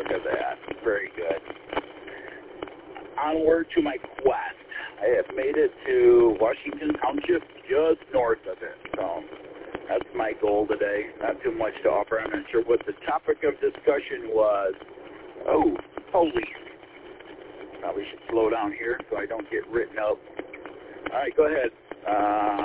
at that. Very good. Onward to my quest. I have made it to Washington Township, just north of it. So that's my goal today. Not too much to offer. I'm not sure what the topic of discussion was. Oh, police. Probably should slow down here so I don't get written up. All right, go ahead.